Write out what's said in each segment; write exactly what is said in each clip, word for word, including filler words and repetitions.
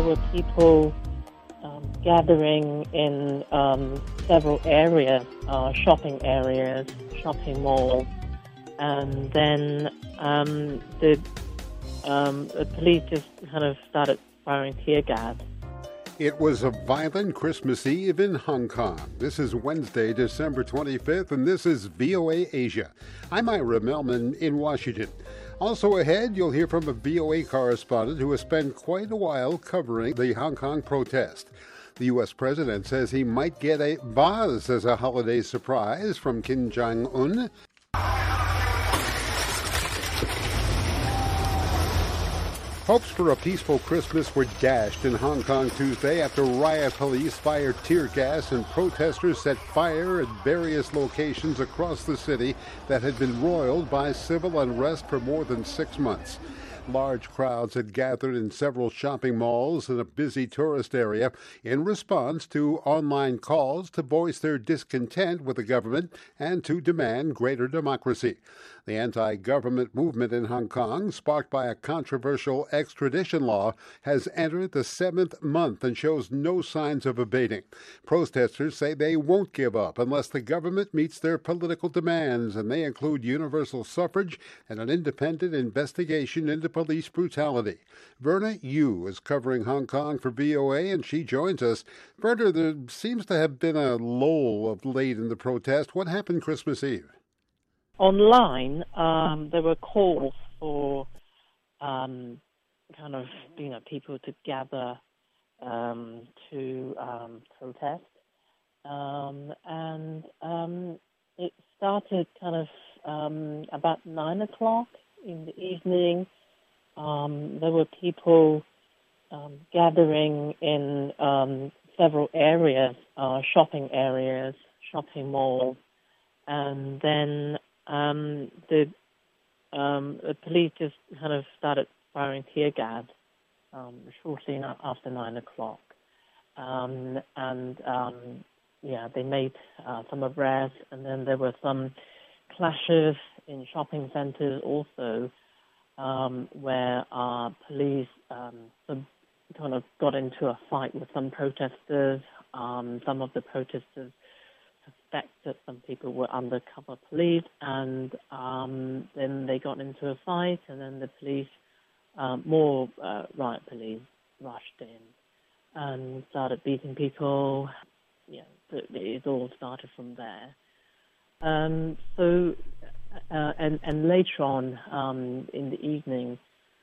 were people um, gathering in um, several areas, uh, shopping areas, shopping malls, and then um, the, um, the police just kind of started firing tear gas. It was a violent Christmas Eve in Hong Kong. This is Wednesday, December twenty-fifth, and this is V O A Asia. I'm Ira Melman in Washington. Also ahead, you'll hear from a V O A correspondent who has spent quite a while covering the Hong Kong protest. The U S president says he might get a vase as a holiday surprise from Kim Jong-un. Hopes for a peaceful Christmas were dashed in Hong Kong Tuesday after riot police fired tear gas and protesters set fire at various locations across the city that had been roiled by civil unrest for more than six months. Large crowds had gathered in several shopping malls in a busy tourist area in response to online calls to voice their discontent with the government and to demand greater democracy. The anti-government movement in Hong Kong, sparked by a controversial extradition law, has entered the seventh month and shows no signs of abating. Protesters say they won't give up unless the government meets their political demands, and they include universal suffrage and an independent investigation into police brutality. Verna Yu is covering Hong Kong for V O A, and she joins us. Verna, there seems to have been a lull of late in the protest. What happened Christmas Eve? Online, um, there were calls for um, kind of, you know, people to gather um, to um, protest. Um, and um, it started kind of um, about nine o'clock in the evening. Um, there were people um, gathering in um, several areas, uh, shopping areas, shopping malls, and then Um, the, um, the police just kind of started firing tear gas um, shortly after nine o'clock. Um, and, um, yeah, they made uh, some arrests, and then there were some clashes in shopping centers also um, where uh, police um, some kind of got into a fight with some protesters. Um, some of the protesters suspect that some people were undercover police, and um, then they got into a fight, and then the police, um, more uh, riot police, rushed in and started beating people. Yeah, it, it all started from there. Um, so, uh, and, and later on um, in the evening,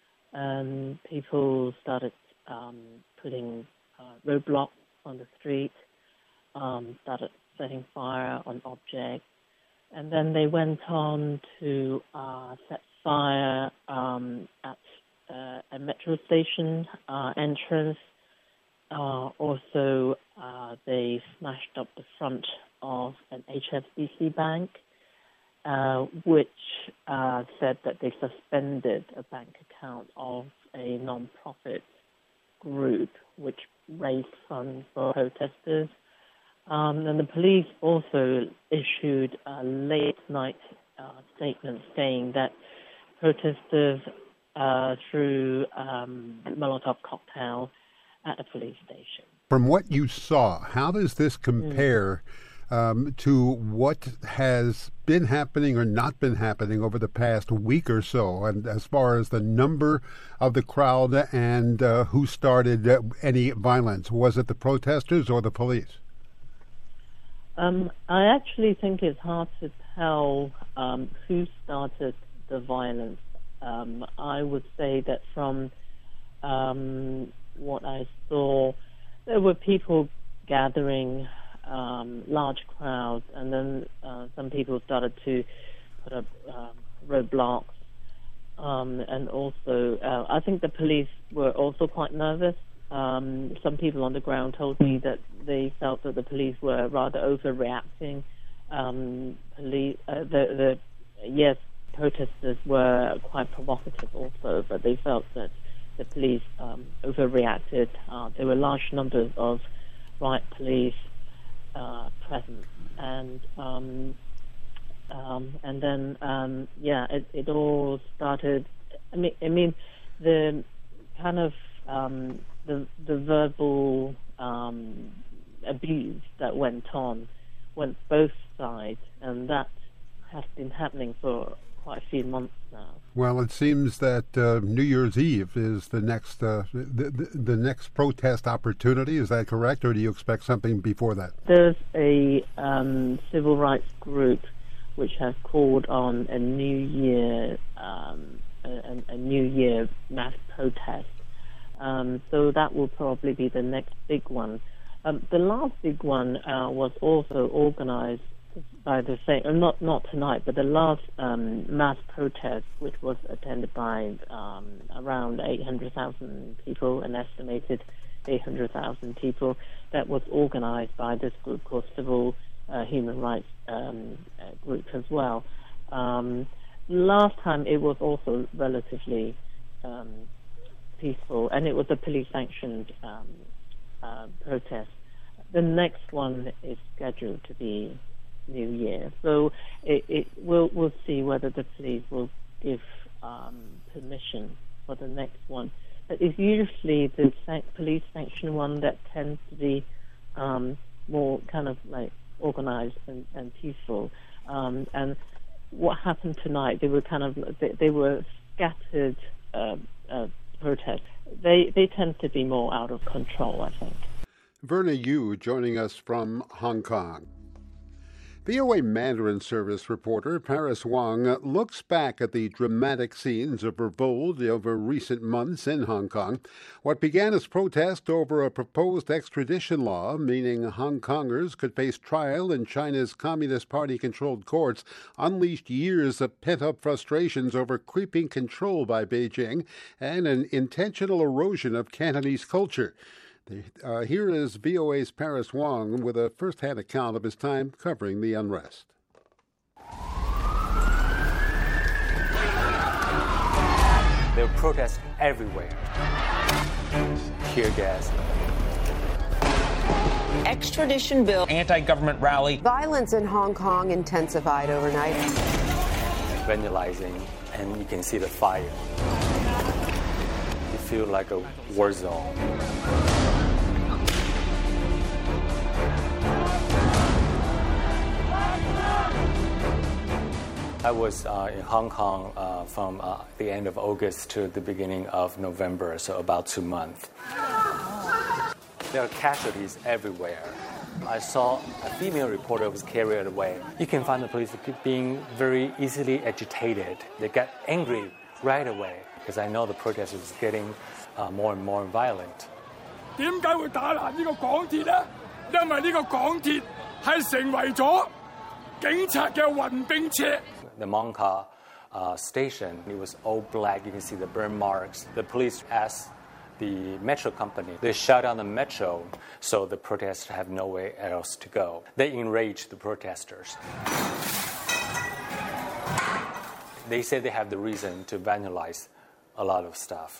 um, people started um, putting uh, roadblocks on the street, um, started setting fire on objects, and then they went on to uh, set fire um, at uh, a metro station uh, entrance. Uh, also, uh, they smashed up the front of an H S B C bank, uh, which uh, said that they suspended a bank account of a non-profit group which raised funds for protesters. Um, and the police also issued a late-night uh, statement saying that protesters uh, threw um, Molotov cocktails at a police station. From what you saw, how does this compare mm. um, to what has been happening or not been happening over the past week or so, and as far as the number of the crowd and uh, who started uh, any violence? Was it the protesters or the police? Um, I actually think it's hard to tell um, who started the violence. Um, I would say that from um, what I saw, there were people gathering, um, large crowds, and then uh, some people started to put up um, roadblocks. Um, and also, uh, I think the police were also quite nervous. Um, some people on the ground told me that they felt that the police were rather overreacting. Um, police, uh, the, the yes, protesters were quite provocative also, but they felt that the police um, overreacted. Uh, there were large numbers of riot police uh, present, and um, um, and then um, yeah, it, it all started. I mean, I mean, the kind of um, the the verbal um, abuse that went on went both sides, and that has been happening for quite a few months now. Well, it seems that uh, New Year's Eve is the next uh, the, the, the next protest opportunity. Is that correct, or do you expect something before that? There's a um, civil rights group which has called on a New Year um, a, a New Year mass protest. Um, so that will probably be the next big one. Um, the last big one uh, was also organized by the same, uh, not not tonight, but the last um, mass protest, which was attended by um, around eight hundred thousand people, an estimated eight hundred thousand people, that was organized by this group called Civil uh, Human Rights um, uh, Group as well. Um, last time it was also relatively um, peaceful, and it was a police-sanctioned um, uh, protest. The next one is scheduled to be New Year, so it, it we'll we'll see whether the police will give um, permission for the next one. But it's usually the san- police sanctioned one that tends to be um, more kind of like organized and, and peaceful. Um, and what happened tonight? They were kind of they, they were scattered uh, uh, protests. They they tend to be more out of control, I think. Verna Yu joining us from Hong Kong. V O A Mandarin Service reporter Paris Wang looks back at the dramatic scenes of revolt over recent months in Hong Kong. What began as protest over a proposed extradition law, meaning Hong Kongers could face trial in China's Communist Party-controlled courts, unleashed years of pent-up frustrations over creeping control by Beijing and an intentional erosion of Cantonese culture. Uh, here is V O A's Paris Wang with a first-hand account of his time covering the unrest. There were protests everywhere. Tear gas. Extradition bill. Anti-government rally. Violence in Hong Kong intensified overnight. Vandalizing, and you can see the fire. You feel like a war zone. I was uh, in Hong Kong uh, from uh, the end of August to the beginning of November, so about two months. There are casualties everywhere. I saw a female reporter was carried away. You can find the police being very easily agitated. They get angry right away because I know the protest is getting uh, more and more violent. 點解會打爛呢個港鐵呢？因為呢個港鐵係成為咗警察嘅運兵車。 The Mong Kok uh, station, it was all black. You can see the burn marks. The police asked the metro company, they shut down the metro, so the protesters have nowhere else to go. They enraged the protesters. They say they have the reason to vandalize a lot of stuff.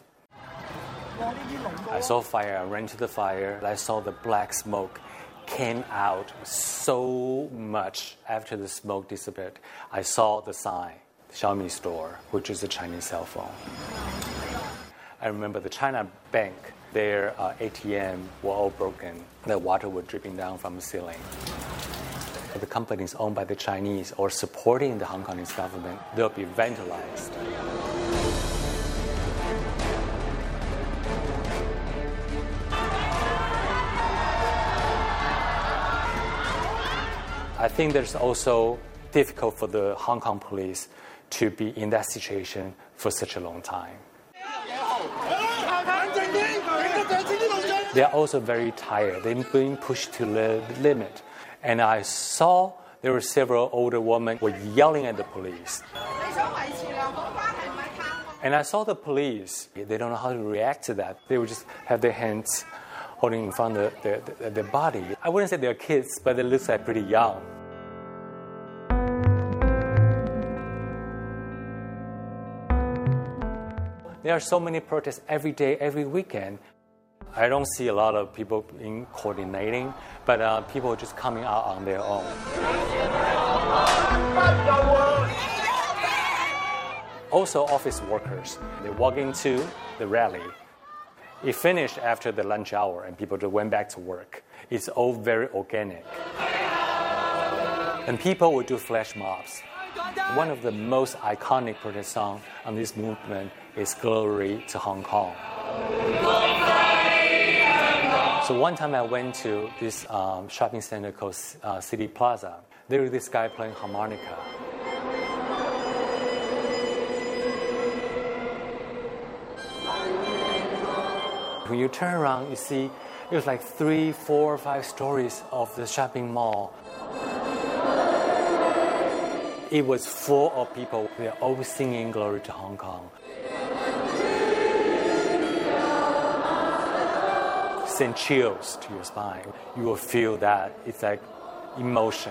I saw fire, I ran to the fire, I saw the black smoke came out so much. After the smoke disappeared, I saw the sign, Xiaomi store, which is a Chinese cell phone. I remember the China Bank, their uh, A T M were all broken. The water was dripping down from the ceiling. The companies owned by the Chinese or supporting the Hong Kongese government, they'll be vandalized. I think there's also difficult for the Hong Kong police to be in that situation for such a long time. They are also very tired. They're being pushed to the limit. And I saw there were several older women were yelling at the police. And I saw the police, they don't know how to react to that. They would just have their hands holding in front of their, their, their body. I wouldn't say they're kids, but they look like pretty young. There are so many protests every day, every weekend. I don't see a lot of people in coordinating, but uh, people are just coming out on their own. Also, office workers, they walk into the rally. It finished after the lunch hour and people just went back to work. It's all very organic. And people would do flash mobs. One of the most iconic protest songs on this movement is Glory to Hong Kong. So one time I went to this um, shopping center called uh, City Plaza. There was this guy playing harmonica. When you turn around, you see it was like three, four, five stories of the shopping mall. It was full of people. They are all singing Glory to Hong Kong. Send chills to your spine. You will feel that. It's like emotion.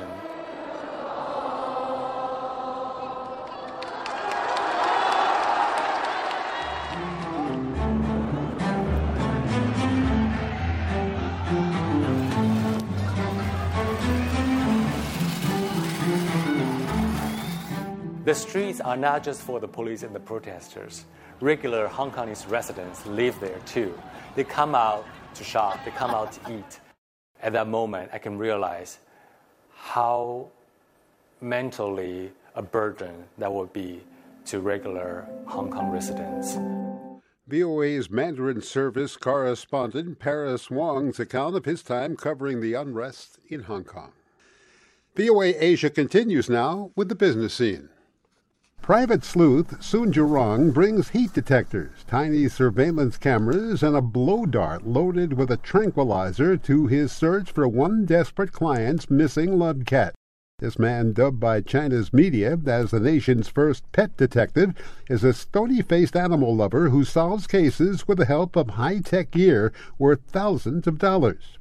The streets are not just for the police and the protesters. Regular Hong Kongese residents live there too. They come out to shop, they come out to eat. At that moment, I can realize how mentally a burden that would be to regular Hong Kong residents. V O A's Mandarin service correspondent Paris Wong's account of his time covering the unrest in Hong Kong. V O A Asia continues now with the business scene. Private sleuth Sun Jurong brings heat detectors, tiny surveillance cameras, and a blow dart loaded with a tranquilizer to his search for one desperate client's missing loved cat. This man, dubbed by China's media as the nation's first pet detective, is a stony-faced animal lover who solves cases with the help of high-tech gear worth thousands of dollars.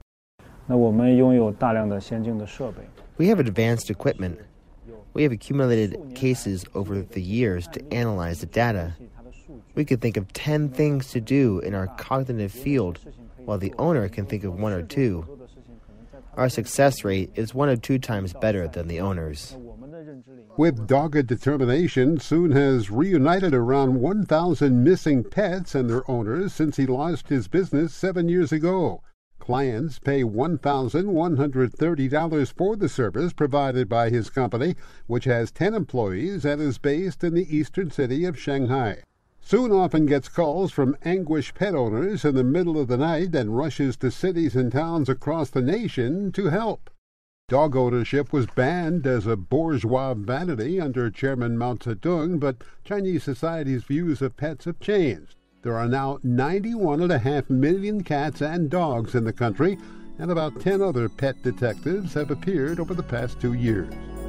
We have advanced equipment. We have accumulated cases over the years to analyze the data. We could think of ten things to do in our cognitive field, while the owner can think of one or two. Our success rate is one or two times better than the owner's. With dogged determination, Sun has reunited around one thousand missing pets and their owners since he launched his business seven years ago. Clients pay one thousand one hundred thirty dollars for the service provided by his company, which has ten employees and is based in the eastern city of Shanghai. Sun often gets calls from anguished pet owners in the middle of the night and rushes to cities and towns across the nation to help. Dog ownership was banned as a bourgeois vanity under Chairman Mao Zedong, but Chinese society's views of pets have changed. There are now ninety-one point five million cats and dogs in the country, and about ten other pet detectives have appeared over the past two years.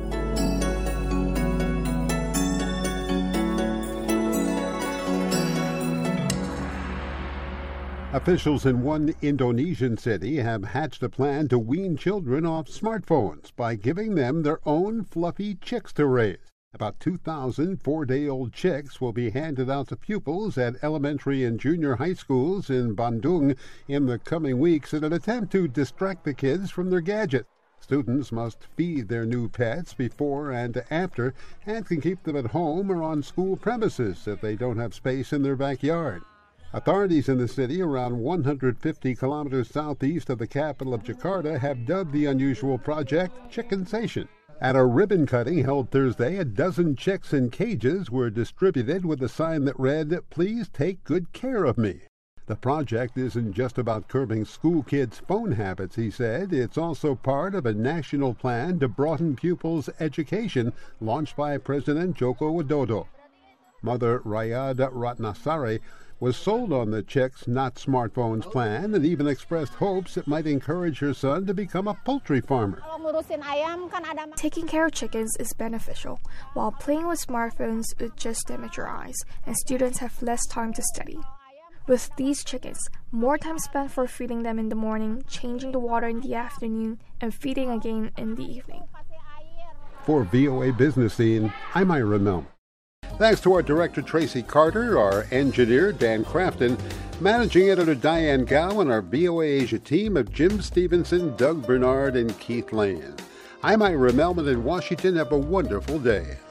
Officials in one Indonesian city have hatched a plan to wean children off smartphones by giving them their own fluffy chicks to raise. About two thousand four-day-old chicks will be handed out to pupils at elementary and junior high schools in Bandung in the coming weeks in an attempt to distract the kids from their gadgets. Students must feed their new pets before and after and can keep them at home or on school premises if they don't have space in their backyard. Authorities in the city, around one hundred fifty kilometers southeast of the capital of Jakarta, have dubbed the unusual project Chickensation. At a ribbon cutting held Thursday, a dozen chicks in cages were distributed with a sign that read, "Please take good care of me." The project isn't just about curbing school kids' phone habits, he said. It's also part of a national plan to broaden pupils' education launched by President Joko Widodo. Mother Rayada Ratnasari was sold on the Chicks Not Smartphones plan and even expressed hopes it might encourage her son to become a poultry farmer. Taking care of chickens is beneficial, while playing with smartphones would just damage your eyes, and students have less time to study. With these chickens, more time spent for feeding them in the morning, changing the water in the afternoon, and feeding again in the evening. For V O A Business Scene, I'm Ira Melman. Thanks to our director, Tracy Carter, our engineer, Dan Crafton, managing editor, Diane Gow, and our V O A Asia team of Jim Stevenson, Doug Bernard, and Keith Lane. I'm Ira Melman in Washington. Have a wonderful day.